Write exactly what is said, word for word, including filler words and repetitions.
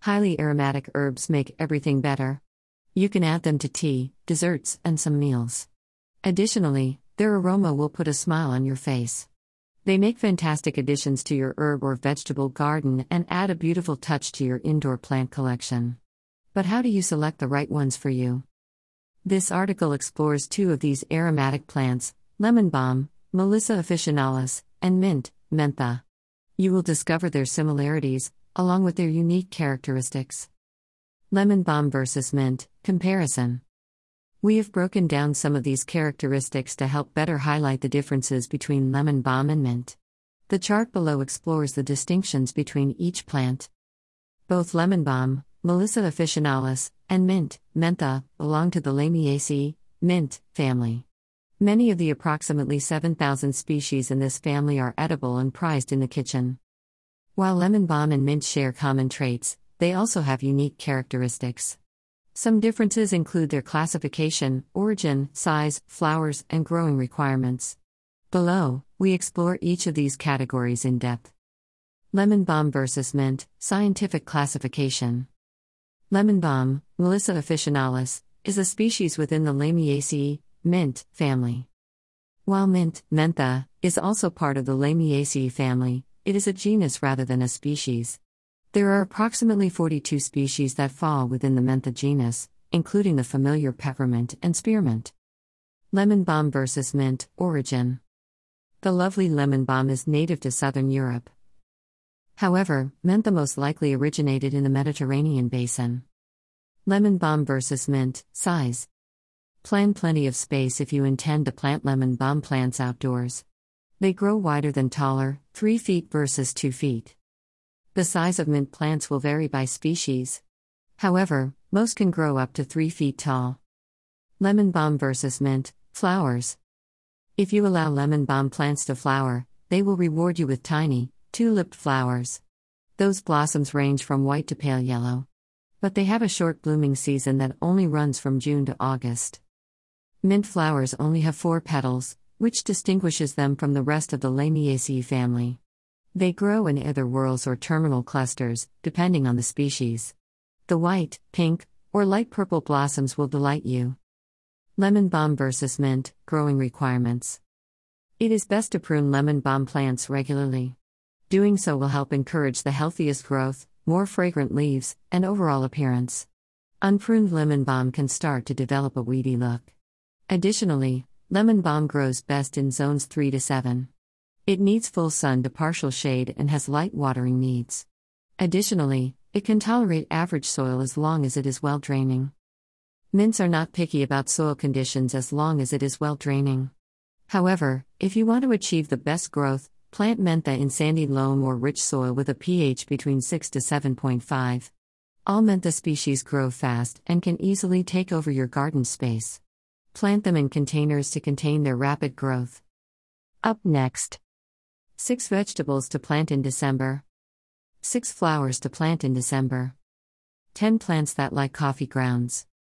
Highly aromatic herbs make everything better. You can add them to tea, desserts, and some meals. Additionally, their aroma will put a smile on your face. They make fantastic additions to your herb or vegetable garden and add a beautiful touch to your indoor plant collection. But how do you select the right ones for you? This article explores two of these aromatic plants, lemon balm, Melissa officinalis, and mint, mentha. You will discover their similarities, along with their unique characteristics. Lemon balm versus mint, comparison. We have broken down some of these characteristics to help better highlight the differences between lemon balm and mint. The chart below explores the distinctions between each plant. Both lemon balm, Melissa officinalis, and mint, mentha, belong to the Lamiaceae, mint, family. Many of the approximately seven thousand species in this family are edible and prized in the kitchen. While lemon balm and mint share common traits, they also have unique characteristics. Some differences include their classification, origin, size, flowers, and growing requirements. Below, we explore each of these categories in depth. Lemon balm versus mint, scientific classification. Lemon balm, Melissa officinalis, is a species within the Lamiaceae, mint, family. While mint, mentha, is also part of the Lamiaceae family, it is a genus rather than a species. There are approximately forty-two species that fall within the mentha genus, including the familiar peppermint and spearmint. Lemon balm versus mint, origin. The lovely lemon balm is native to southern Europe. However, mentha most likely originated in the Mediterranean basin. Lemon balm versus mint, size. Plan plenty of space if you intend to plant lemon balm plants outdoors. They grow wider than taller, three feet versus two feet. The size of mint plants will vary by species. However, most can grow up to three feet tall. Lemon balm versus mint, flowers. If you allow lemon balm plants to flower, they will reward you with tiny, two-lipped flowers. Those blossoms range from white to pale yellow. But they have a short blooming season that only runs from June to August. Mint flowers only have four petals, which distinguishes them from the rest of the Lamiaceae family. They grow in either whorls or terminal clusters, depending on the species. The white, pink, or light purple blossoms will delight you. Lemon balm versus mint, growing requirements. It is best to prune lemon balm plants regularly. Doing so will help encourage the healthiest growth, more fragrant leaves, and overall appearance. Unpruned lemon balm can start to develop a weedy look. Additionally, lemon balm grows best in zones three to seven. It needs full sun to partial shade and has light watering needs. Additionally, it can tolerate average soil as long as it is well draining. Mints are not picky about soil conditions as long as it is well draining. However, if you want to achieve the best growth, plant mentha in sandy loam or rich soil with a pH between six to seven point five. All mentha species grow fast and can easily take over your garden space. Plant them in containers to contain their rapid growth. Up next. six vegetables to plant in December. six flowers to plant in December. ten plants that like coffee grounds.